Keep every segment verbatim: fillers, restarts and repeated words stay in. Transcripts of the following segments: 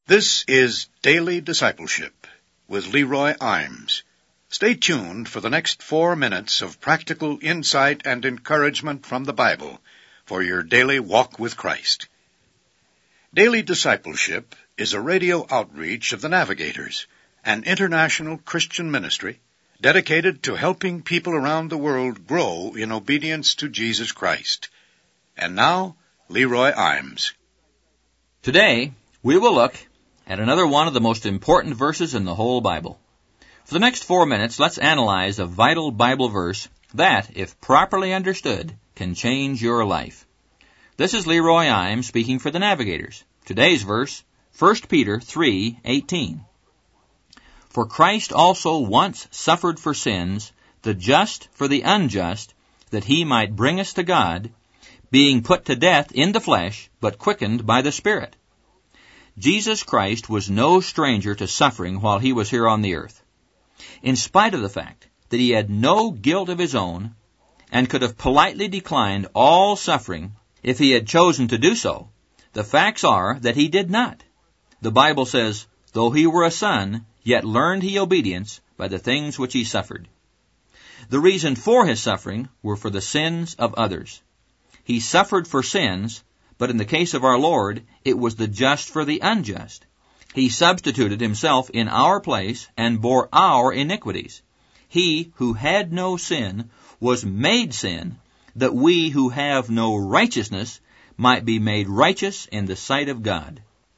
This is Daily Discipleship with Leroy Imes. Stay tuned for the next four minutes of practical insight and encouragement from the Bible for your daily walk with Christ. Daily Discipleship is a radio outreach of the Navigators, an international Christian ministry dedicated to helping people around the world grow in obedience to Jesus Christ. And now, Leroy Imes. Today, we will look at another one of the most important verses in the whole Bible. For the next four minutes, let's analyze a vital Bible verse that, if properly understood, can change your life. This is Leroy Imes speaking for the Navigators. Today's verse, First Peter three eighteen. For Christ also once suffered for sins, the just for the unjust, that he might bring us to God, being put to death in the flesh, but quickened by the Spirit. Jesus Christ was no stranger to suffering while he was here on the earth. In spite of the fact that he had no guilt of his own and could have politely declined all suffering if he had chosen to do so, the facts are that he did not. The Bible says, though he were a son, yet learned he obedience by the things which he suffered. The reason for his suffering were for the sins of others. He suffered for sins, but in the case of our Lord, it was the just for the unjust. He substituted himself in our place and bore our iniquities. He who had no sin was made sin, that we who have no righteousness might be made righteous in the sight of God.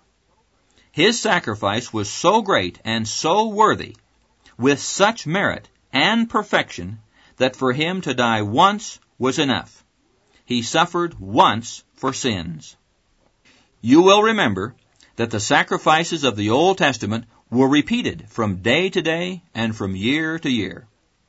His sacrifice was so great and so worthy, with such merit and perfection, that for him to die once was enough. He suffered once for sins. You will remember that the sacrifices of the Old Testament were repeated from day to day and from year to year.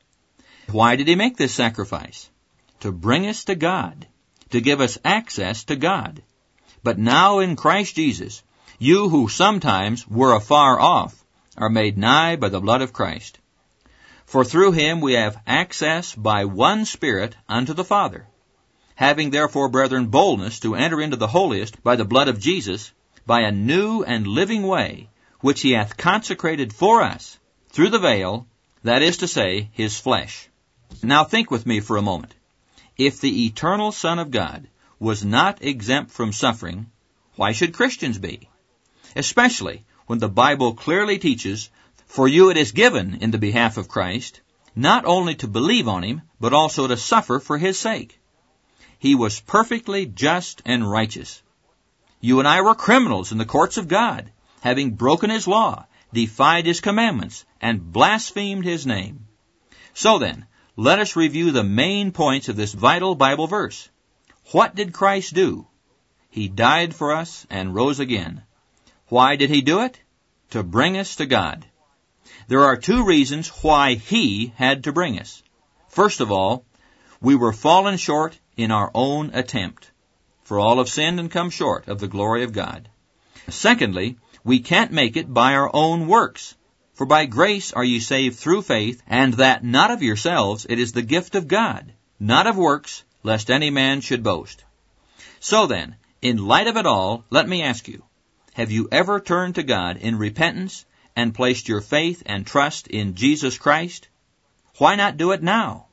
Why did he make this sacrifice? To bring us to God, to give us access to God. But now in Christ Jesus, you who sometimes were afar off are made nigh by the blood of Christ. For through him we have access by one Spirit unto the Father. Having therefore, brethren, boldness to enter into the holiest by the blood of Jesus, by a new and living way, which he hath consecrated for us, through the veil, that is to say, his flesh. Now think with me for a moment. If the eternal Son of God was not exempt from suffering, why should Christians be? Especially when the Bible clearly teaches, for you it is given in the behalf of Christ, not only to believe on him, but also to suffer for his sake. He was perfectly just and righteous. You and I were criminals in the courts of God, having broken his law, defied his commandments, and blasphemed his name. So then, let us review the main points of this vital Bible verse. What did Christ do? He died for us and rose again. Why did he do it? To bring us to God. There are two reasons why he had to bring us. First of all, we were fallen short in our own attempt. For all have sinned and come short of the glory of God. Secondly, we can't make it by our own works. For by grace are ye saved through faith, and that not of yourselves, it is the gift of God, not of works, lest any man should boast. So then, in light of it all, let me ask you, have you ever turned to God in repentance and placed your faith and trust in Jesus Christ? Why not do it now?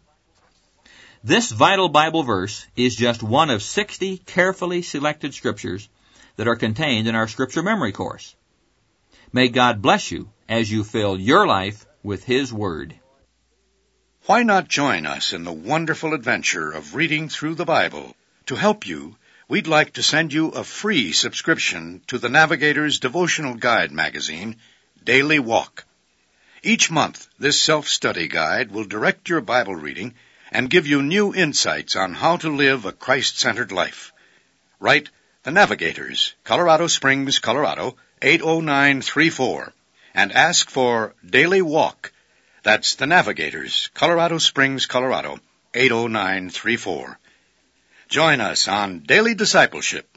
This vital Bible verse is just one of sixty carefully selected scriptures that are contained in our Scripture Memory course. May God bless you as you fill your life with his Word. Why not join us in the wonderful adventure of reading through the Bible? To help you, we'd like to send you a free subscription to the Navigator's devotional guide magazine, Daily Walk. Each month, this self-study guide will direct your Bible reading and give you new insights on how to live a Christ-centered life. Write The Navigators, Colorado Springs, Colorado, eight oh nine three four, and ask for Daily Walk. That's The Navigators, Colorado Springs, Colorado, eight oh nine three four. Join us on Daily Discipleship